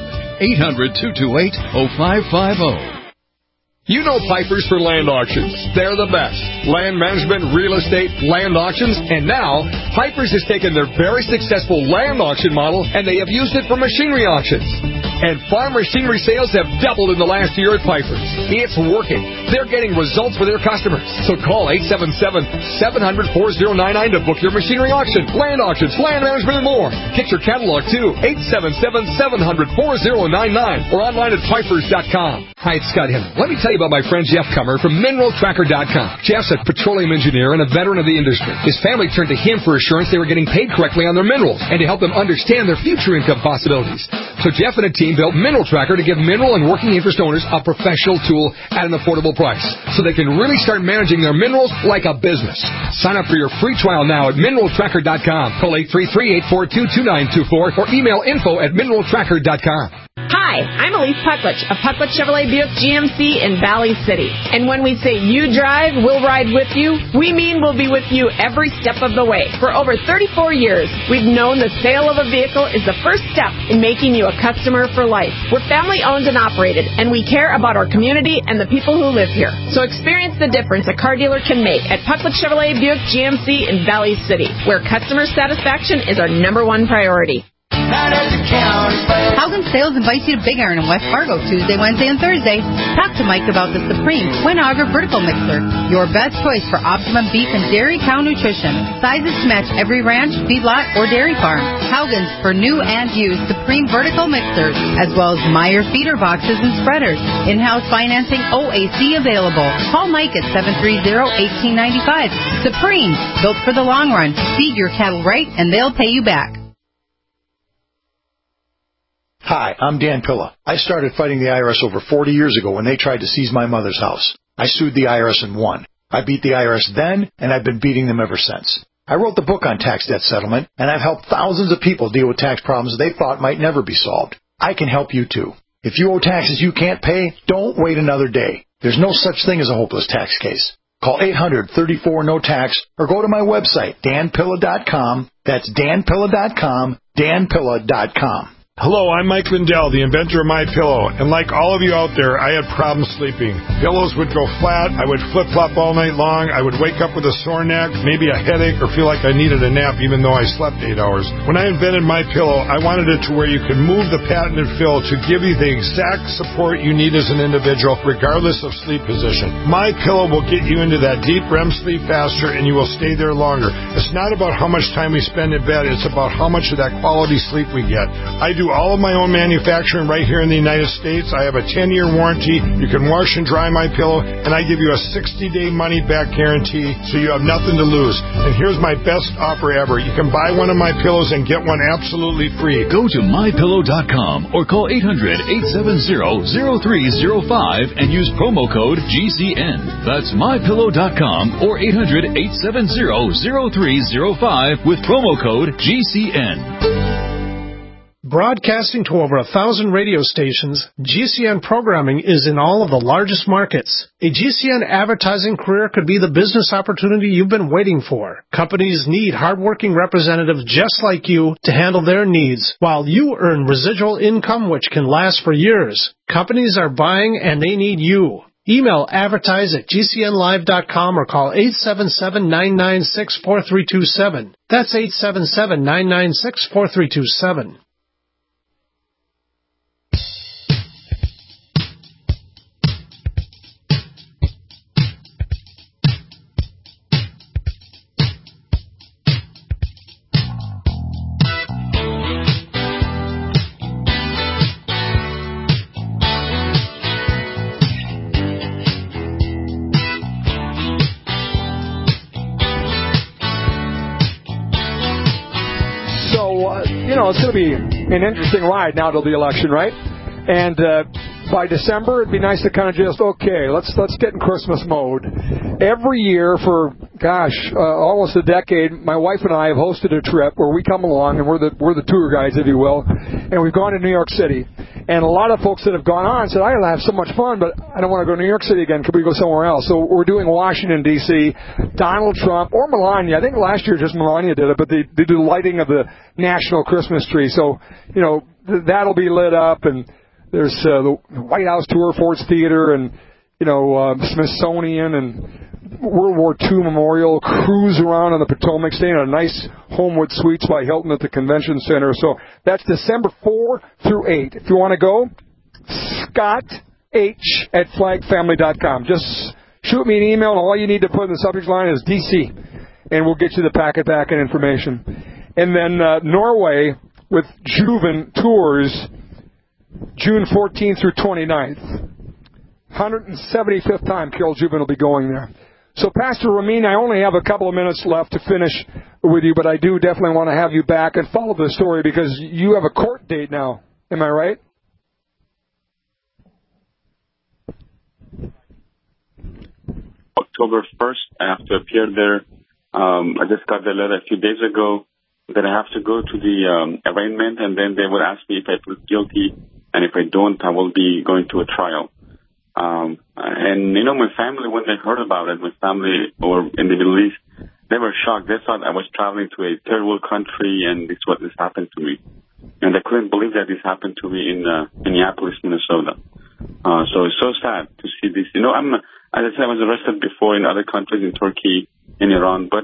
800-228-0550. You know Pipers for Land Auctions. They're the best. Land management, real estate, land auctions, and now Pipers has taken their very successful land auction model and they have used it for machinery auctions. And farm machinery sales have doubled in the last year at Piper's. It's working. They're getting results for their customers. So call 877-700-4099 to book your machinery auction, land auctions, land management, and more. Get your catalog, too. 877-700-4099 or online at Pipers.com. Hi, it's Scott Henry. Let me tell you about my friend Jeff Kummer from MineralTracker.com. Jeff's a petroleum engineer and a veteran of the industry. His family turned to him for assurance they were getting paid correctly on their minerals and to help them understand their future income possibilities. So Jeff and a team built Mineral Tracker to give mineral and working interest owners a professional tool at an affordable price so they can really start managing their minerals like a business. Sign up for your free trial now at MineralTracker.com. Call 833-842-2924 or email info@MineralTracker.com. Hi, I'm Elise Pucklich of Pucklich Chevrolet Buick GMC in Valley City. And when we say you drive, we'll ride with you, we mean we'll be with you every step of the way. For over 34 years, we've known the sale of a vehicle is the first step in making you a customer for life. We're family owned and operated, and we care about our community and the people who live here. So experience the difference a car dealer can make at Pucklich Chevrolet Buick GMC in Valley City, where customer satisfaction is our #1 priority. Haugen Sales invites you to Big Iron in West Fargo Tuesday, Wednesday, and Thursday. Talk to Mike about the Supreme Twin Auger Vertical Mixer, your best choice for optimum beef and dairy cow nutrition. Sizes to match every ranch, feedlot, or dairy farm. Haugen's for new and used Supreme Vertical Mixers, as well as Meyer feeder boxes and spreaders. In-house financing, OAC available. Call Mike at 730-1895. Supreme, built for the long run. Feed your cattle right, and they'll pay you back. Hi, I'm Dan Pilla. I started fighting the IRS over 40 years ago when they tried to seize my mother's house. I sued the IRS and won. I beat the IRS then, and I've been beating them ever since. I wrote the book on tax debt settlement, and I've helped thousands of people deal with tax problems they thought might never be solved. I can help you too. If you owe taxes you can't pay, don't wait another day. There's no such thing as a hopeless tax case. Call 800-34-NO-TAX or go to my website, danpilla.com. That's danpilla.com, danpilla.com. Hello, I'm Mike Lindell, the inventor of MyPillow, and like all of you out there, I had problems sleeping. Pillows would go flat, I would flip-flop all night long, I would wake up with a sore neck, maybe a headache, or feel like I needed a nap even though I slept 8 hours. When I invented MyPillow, I wanted it to where you could move the patented fill to give you the exact support you need as an individual, regardless of sleep position. MyPillow will get you into that deep REM sleep faster, and you will stay there longer. It's not about how much time we spend in bed, it's about how much of that quality sleep we get. I do all of my own manufacturing right here in the United States. I have a 10-year warranty. You can wash and dry my pillow, and I give you a 60-day money-back guarantee, so you have nothing to lose. And here's my best offer ever. You can buy one of my pillows and get one absolutely free. Go to MyPillow.com or call 800-870-0305 and use promo code GCN. That's MyPillow.com or 800-870-0305 with promo code GCN. Broadcasting to over 1,000 radio stations, GCN programming is in all of the largest markets. A GCN advertising career could be the business opportunity you've been waiting for. Companies need hardworking representatives just like you to handle their needs, while you earn residual income which can last for years. Companies are buying and they need you. Email advertise@gcnlive.com or call 877-996-4327. That's 877-996-4327. It's going to be an interesting ride now till the election, right? And by December, it'd be nice to kind of just, okay, let's get in Christmas mode. Every year for, almost a decade, my wife and I have hosted a trip where we come along, and we're the tour guides, if you will, and we've gone to New York City. And a lot of folks that have gone on said, I have so much fun, but I don't want to go to New York City again. Could we go somewhere else? So we're doing Washington, D.C., Donald Trump, or Melania. I think last year just Melania did it, but they do the lighting of the national Christmas tree. So, that'll be lit up, and there's the White House tour, Ford's Theater, and, Smithsonian, and World War II memorial, cruise around on the Potomac, staying at a nice Homewood Suites by Hilton at the Convention Center. So that's December 4 through 8. If you want to go, ScottH@flagfamily.com. Just shoot me an email, and all you need to put in the subject line is DC, and we'll get you the packet back and information. And then Norway with Juven Tours, June 14th through 29th. 175th time Carol Juven will be going there. So, Pastor Ramin, I only have a couple of minutes left to finish with you, but I do definitely want to have you back and follow the story because you have a court date now. Am I right? October 1st, I have to appear there. I just got the letter a few days ago that I have to go to the arraignment, and then they would ask me if I plead guilty, and if I don't, I will be going to a trial. And, you know, my family, when they heard about it, my family or in the Middle East, they were shocked. They thought I was traveling to a third world country and this happened to me. And they couldn't believe that this happened to me in Minneapolis, Minnesota. So it's so sad to see this. You know, as I said, I was arrested before in other countries, in Turkey, in Iran, but,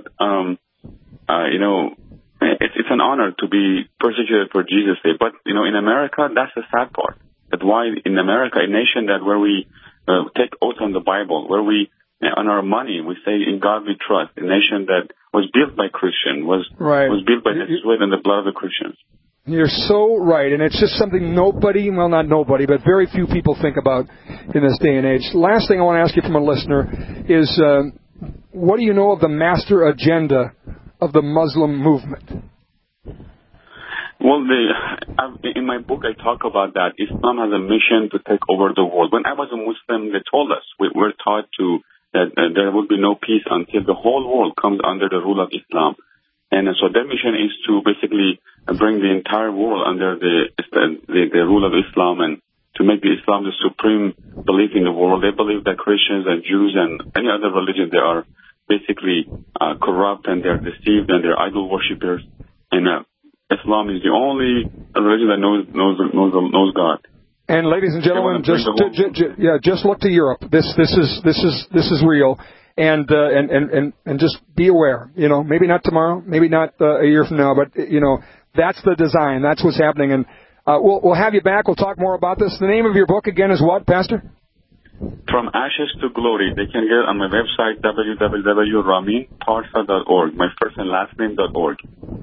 you know, it's an honor to be persecuted for Jesus' sake. But, you know, in America, that's the sad part. That's why in America, a nation that where we take oath on the Bible, where we, on our money, we say in God we trust, a nation that was built by Christians, was built by the sweat and the blood of the Christians. You're so right, and it's just something nobody, well, not nobody, but very few people think about in this day and age. Last thing I want to ask you from a listener is, what do you know of the master agenda of the Muslim movement? Well, in my book, I talk about that. Islam has a mission to take over the world. When I was a Muslim, they told us, we're taught that there will be no peace until the whole world comes under the rule of Islam. And so their mission is to basically bring the entire world under the rule of Islam and to make the Islam the supreme belief in the world. They believe that Christians and Jews and any other religion, they are basically corrupt and they're deceived and they're idol worshippers. And Islam is the only religion that knows God. And ladies and gentlemen, just look to Europe. This is real, and just be aware. You know, maybe not tomorrow, maybe not a year from now, but you know that's the design. That's what's happening, and we'll have you back. We'll talk more about this. The name of your book again is what, Pastor? From Ashes to Glory. They can get it on my website www.raminparsa.org. My first and last name.org.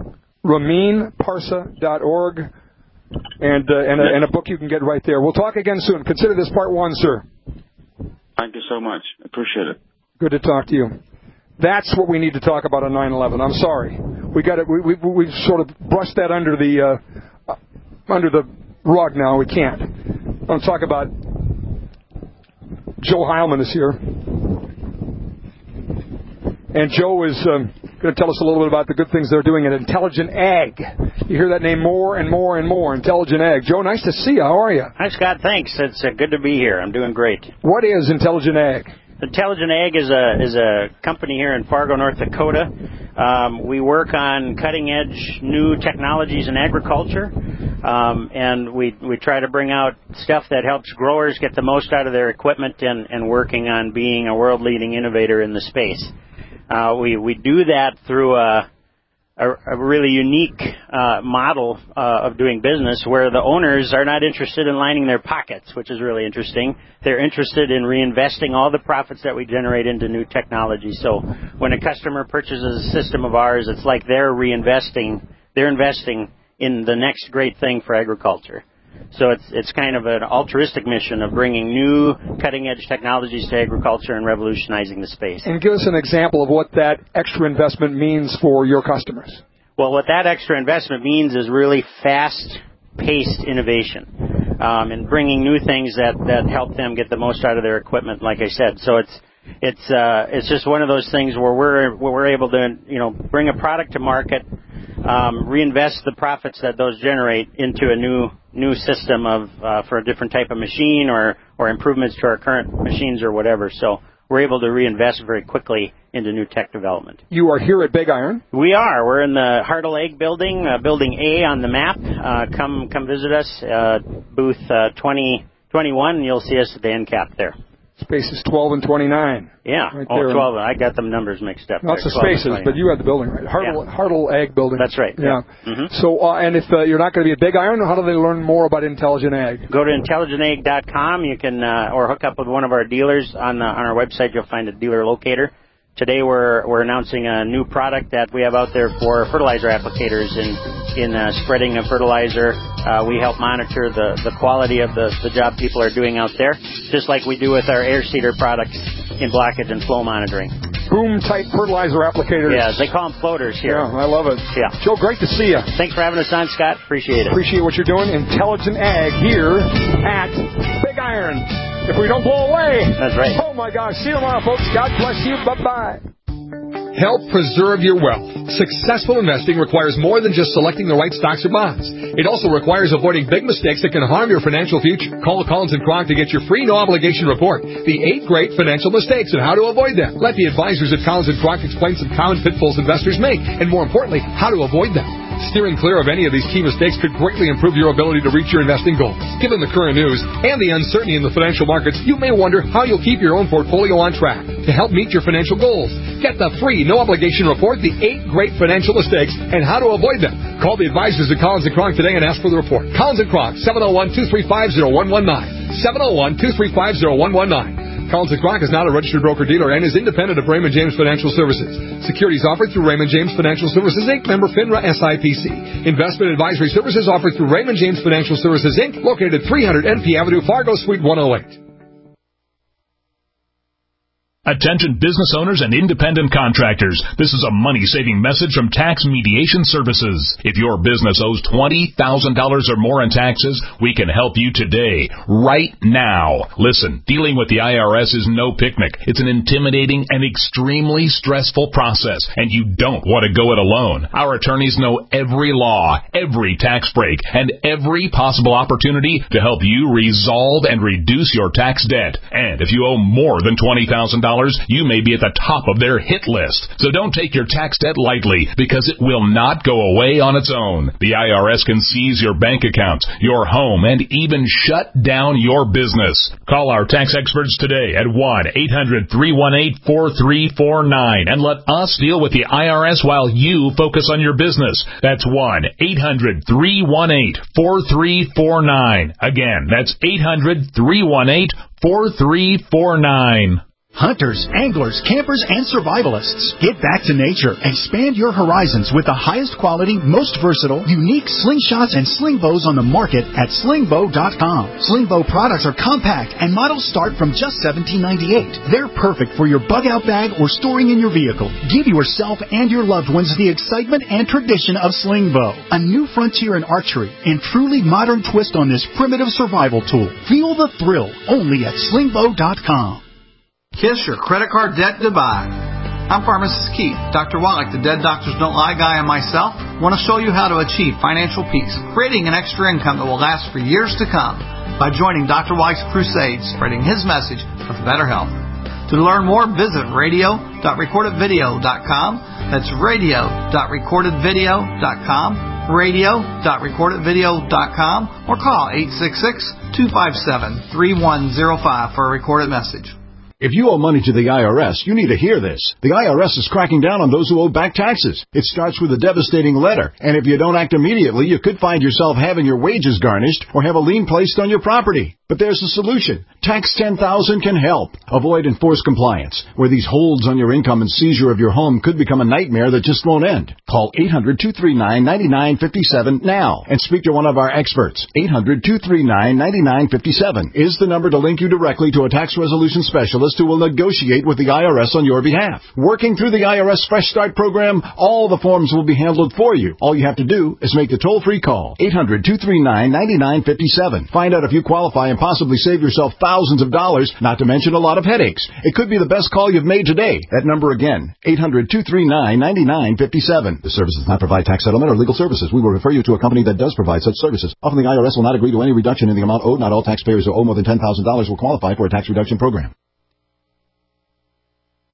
RaminParsa.org, and a book you can get right there. We'll talk again soon. Consider this part one, sir. Thank you so much. Appreciate it. Good to talk to you. That's what we need to talk about on 9/11. I'm sorry, we've sort of brushed that under the rug. Now we can't. I'm going to talk about. Joe Heilman is here. And Joe is going to tell us a little bit about the good things they're doing at Intelligent Ag. You hear that name more and more and more, Intelligent Ag. Joe, nice to see you. How are you? Hi, Scott. Thanks. It's good to be here. I'm doing great. What is Intelligent Ag? Intelligent Ag is a company here in Fargo, North Dakota. We work on cutting-edge new technologies in agriculture, and we try to bring out stuff that helps growers get the most out of their equipment and working on being a world-leading innovator in the space. We do that through a really unique model of doing business where the owners are not interested in lining their pockets, which is really interesting. They're interested in reinvesting all the profits that we generate into new technology. So when a customer purchases a system of ours, it's like they're investing in the next great thing for agriculture. So it's kind of an altruistic mission of bringing new cutting-edge technologies to agriculture and revolutionizing the space. And give us an example of what that extra investment means for your customers. Well, what that extra investment means is really fast-paced innovation and bringing new things that help them get the most out of their equipment, like I said. So it's just one of those things where we're able to bring a product to market, reinvest the profits that those generate into a new system for a different type of machine or improvements to our current machines or whatever. So we're able to reinvest very quickly into new tech development. You are here at Big Iron? We are. We're in the Hartle Egg building, building A on the map. Come visit us, booth 2021, and you'll see us at the end cap there. Spaces 12 and 29. Yeah. Right 12. I got them numbers mixed up. Lots of spaces, but you had the building right. Hartle Ag Building. That's right. Yeah. So, and if you're not going to be a Big Iron, how do they learn more about Intelligent Ag? Go to intelligentag.com. You can or hook up with one of our dealers on our website. You'll find a dealer locator. Today we're announcing a new product that we have out there for fertilizer applicators in spreading of fertilizer. We help monitor the quality of the job people are doing out there, just like we do with our air seeder products in blockage and flow monitoring. Boom-type fertilizer applicators. Yeah, they call them floaters here. Yeah, I love it. Yeah. Joe, great to see you. Thanks for having us on, Scott. Appreciate it. Appreciate what you're doing. Intelligent Ag here at Big Iron. If we don't blow away. That's right. Oh, my gosh. See you tomorrow, folks. God bless you. Bye-bye. Help preserve your wealth. Successful investing requires more than just selecting the right stocks or bonds. It also requires avoiding big mistakes that can harm your financial future. Call Collins & Kronk to get your free no-obligation report, The 8 Great Financial Mistakes and How to Avoid Them. Let the advisors at Collins & Kronk explain some common pitfalls investors make, and more importantly, how to avoid them. Steering clear of any of these key mistakes could greatly improve your ability to reach your investing goals. Given the current news and the uncertainty in the financial markets, you may wonder how you'll keep your own portfolio on track. To help meet your financial goals, get the free no-obligation report, The 8 Great Financial Mistakes and How to Avoid Them. Call the advisors at Collins & Kronk today and ask for the report. Collins & Kronk, 701-235-0119. 701-235-0119. Collins & Kronk is not a registered broker-dealer and is independent of Raymond James Financial Services. Securities offered through Raymond James Financial Services, Inc., member FINRA SIPC. Investment advisory services offered through Raymond James Financial Services, Inc., located at 300 NP Avenue, Fargo, Suite 108. Attention business owners and independent contractors. This is a money-saving message from Tax Mediation Services. If your business owes $20,000 or more in taxes, we can help you today, right now. Listen, dealing with the IRS is no picnic. It's an intimidating and extremely stressful process, and you don't want to go it alone. Our attorneys know every law, every tax break, and every possible opportunity to help you resolve and reduce your tax debt. And if you owe more than $20,000, you may be at the top of their hit list. So don't take your tax debt lightly, because it will not go away on its own. The IRS can seize your bank accounts, your home, and even shut down your business. Call our tax experts today at 1-800-318-4349 and let us deal with the IRS while you focus on your business. That's 1-800-318-4349. Again, that's 800-318-4349. Hunters, anglers, campers, and survivalists, get back to nature. Expand your horizons with the highest quality, most versatile, unique slingshots and sling bows on the market at slingbow.com. Sling bow products are compact and models start from just $17.98. They're perfect for your bug out bag or storing in your vehicle. Give yourself and your loved ones the excitement and tradition of sling bow. A new frontier in archery and truly modern twist on this primitive survival tool. Feel the thrill only at slingbow.com. Kiss your credit card debt goodbye. I'm Pharmacist Keith. Dr. Wallach, the Dead Doctors Don't Lie guy, and myself want to show you how to achieve financial peace, creating an extra income that will last for years to come by joining Dr. Wallach's crusade, spreading his message of better health. To learn more, visit radio.recordedvideo.com. That's radio.recordedvideo.com, radio.recordedvideo.com, or call 866-257-3105 for a recorded message. If you owe money to the IRS, you need to hear this. The IRS is cracking down on those who owe back taxes. It starts with a devastating letter, and if you don't act immediately, you could find yourself having your wages garnished or have a lien placed on your property. But there's a solution. Tax 10,000 can help. Avoid enforced compliance, where these holds on your income and seizure of your home could become a nightmare that just won't end. Call 800-239-9957 now and speak to one of our experts. 800-239-9957 is the number to link you directly to a tax resolution specialist who will negotiate with the IRS on your behalf. Working through the IRS Fresh Start program, all the forms will be handled for you. All you have to do is make the toll-free call. 800-239-9957. Find out if you qualify and possibly save yourself thousands of dollars, not to mention a lot of headaches. It could be the best call you've made today. That number again, 800-239-9957. The service does not provide tax settlement or legal services. We will refer you to a company that does provide such services. Often the IRS will not agree to any reduction in the amount owed. Not all taxpayers who owe more than $10,000 will qualify for a tax reduction program.